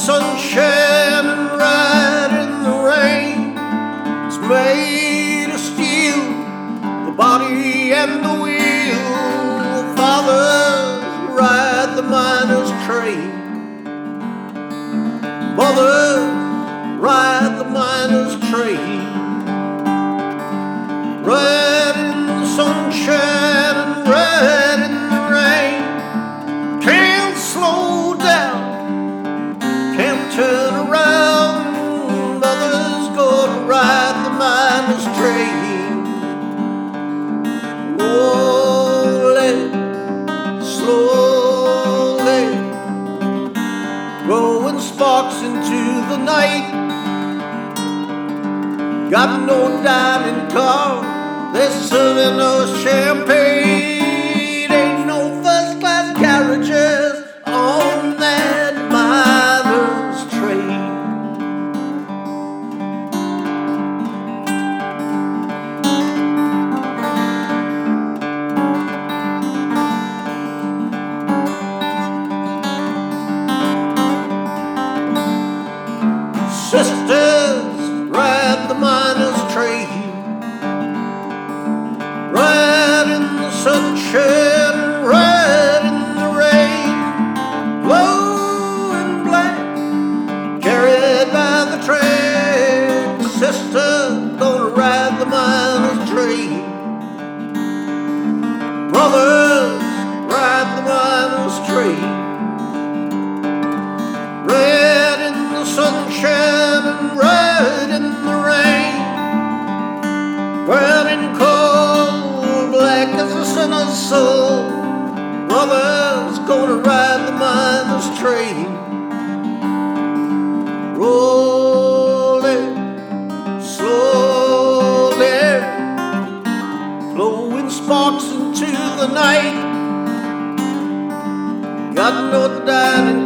sunshine and ride in the rain. It's made of steel, the body and the wheel. Fathers ride the miner's train. Mothers ride the miner's train. Ride in the sunshine and ride in the rain. Can't slow down, can't turn around. Mother's gonna ride the miner's train. Slowly, slowly, throwing sparks into the night. Got no dining car, they're serving us champagne. Ain't no first-class carriages on that miner's train. Sisters ride the miner's train. Ride in the sunshine, ride in the rain. Blue and black, carried by the train. Sister, gonna ride the miner's train. Brothers, ride the miner's train. Ride in the sunshine and ride in the rain. Burning cold, black as a sinner's soul. Brothers, gonna ride the miner's train. Rolling, slowly, blowing sparks into the night. Got no dining